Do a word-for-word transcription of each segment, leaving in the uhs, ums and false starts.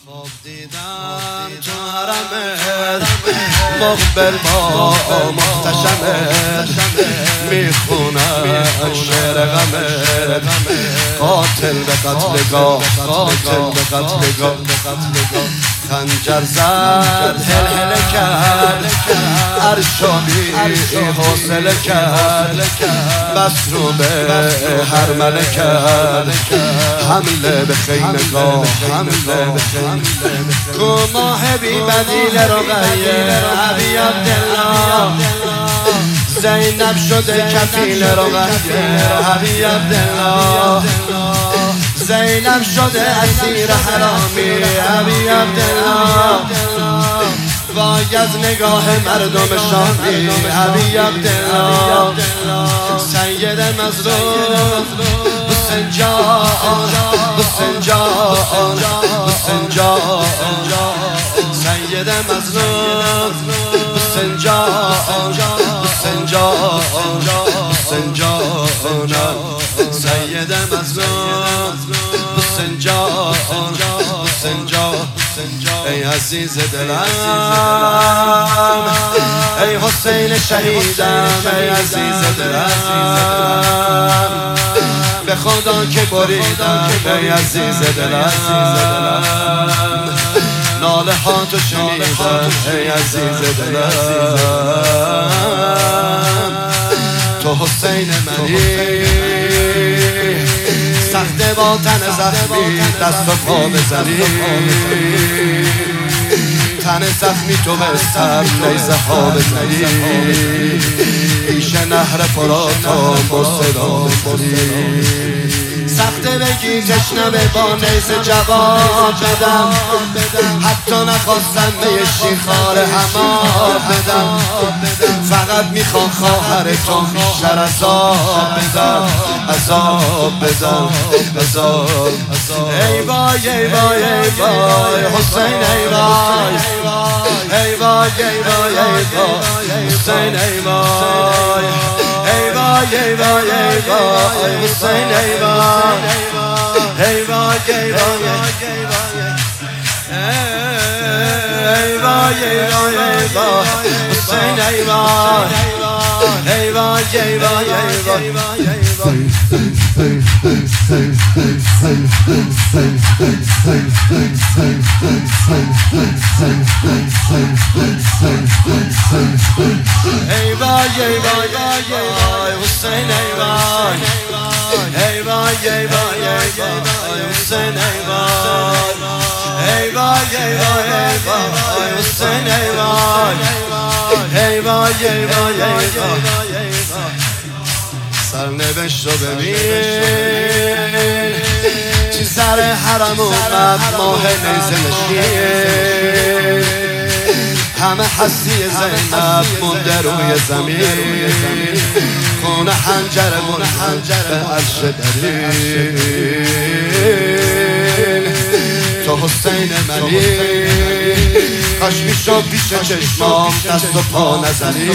خواب دیدم تو حرمت مقبل با محتشمت میخونم شعر غمت قاتل به قتلگاه قاتل به قتلگاه خنجر زد هل هل کرد عرشابی حوصله کرد بس رو به هر مله کرد حمله به خیمگاه حمله به خیمگاه کو ماه بی بدیل رقیه ابی عبدالله زینب شده کفیل رقیه ابی عبدالله زینب شده اسیر حرامی ابی عبدالله وای از نگاه مردم شامی ابی عبدالله سید مظلوم حسین جان حسین جان حسین جان سید مظلوم حسین جان حسین جان حسین جان سید مظلوم حسین جان حسین جان ای عزیز دلم ای حسین شهیدم ای عزیز دلم به خدا که بریدم ای عزیز دلم ناله ها تو شنیدم ای عزیز دلم تو حسین منی سخته با تن زخمی دست و پا بزنی تن زخمی تو به سر نیزه ها بزنی پیش نهر فراتان با صدا بزنی سخته بگی تشنه با نیزه جواب بدم حتی نخواستم به یه شیخار حمام بدم فقط میخوام خواهر تو بیشتر عذاب بدم عذاب بدم عذاب ای وای ای وای ای وای حسین ای وای ای وای ای وای ای وای حسین ای وای ای وای ای وای ای وای حسین ای وای ای وای ای وای ای وای ای وای ای وای حسین ای وای ای وای ای وای ای وای ای وای ای وای وای حسین ای وای ای وای ای وای ای وای حسین ای وای ای وای ای وای ای وای حسین ای وای ای وای ای وای ای وای سرنوشت رو ببین چی سر حرم اومد ماه نیزه نشین همه حسی زینب مونده روی زمین خون حنجر منحنجر به عرش دلیل تو حسین منی کاش میشو پیش چشمام دست و پا نزنی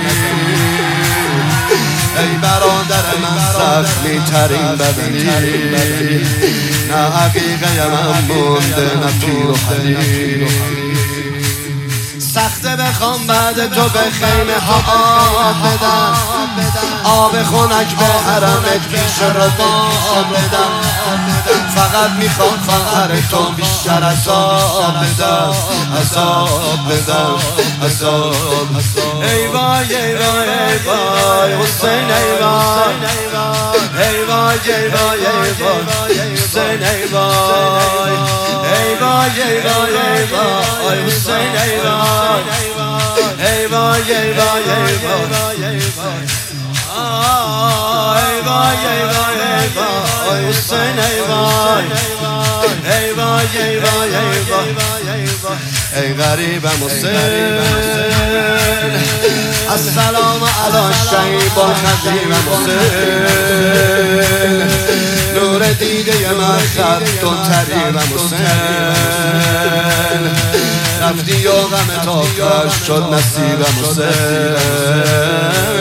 ای برادر من زخمی ترین بدنی نه حقیقه من مونده نه پیر و حدید سخته بخوام بعد تو به خیمه ها آب بدم آب خنک به حرمت پیش رباب بدم فقط میخوام خواهر تو بیشتر عذاب بدم عذاب بدم عذاب ای وای ای وای ای وای حسین ای وای ای وای ای وای ای وای حسین ای وای ای وای ای وای ای وای حسین ای وای ای وای ای وای ای وای ای وای ای وای ای وای حسین ای وای ای وای ای وای ای وای ای غریبم حسین السلام علی شیب الخدیم حسین نور دیده من خط و تریبم حسین رفتی و غم تا کش شد نصیبم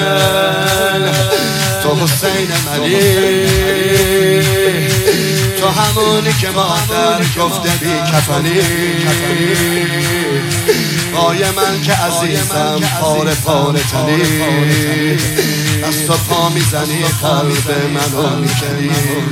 حسین تو حسین منی تو همونی که مادر گفته بی کفنی پای من که عزیزم پاره پاره تنی دست و پا میزنی قلب منو میکنی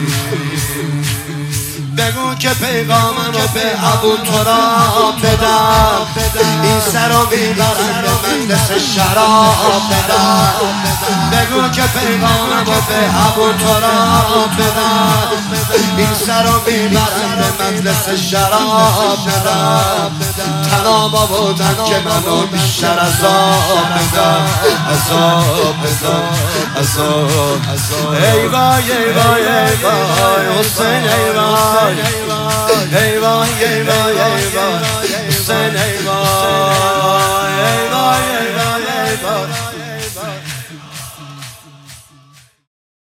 بگو که پیغامم رو به ابو تراب بدم این سر رو میبرم به مجلس شراب بدم بگو که پیغامم رو به ابو تراب بدم این سر رو میبرم به مجلس شراب بدم تنام آوردن که منو بیشتر عذاب بدم عذاب بدم عذاب ای وای ای وای ای وای حسین ای وای ای وای ای وای ای وای حسین ای وای ای وای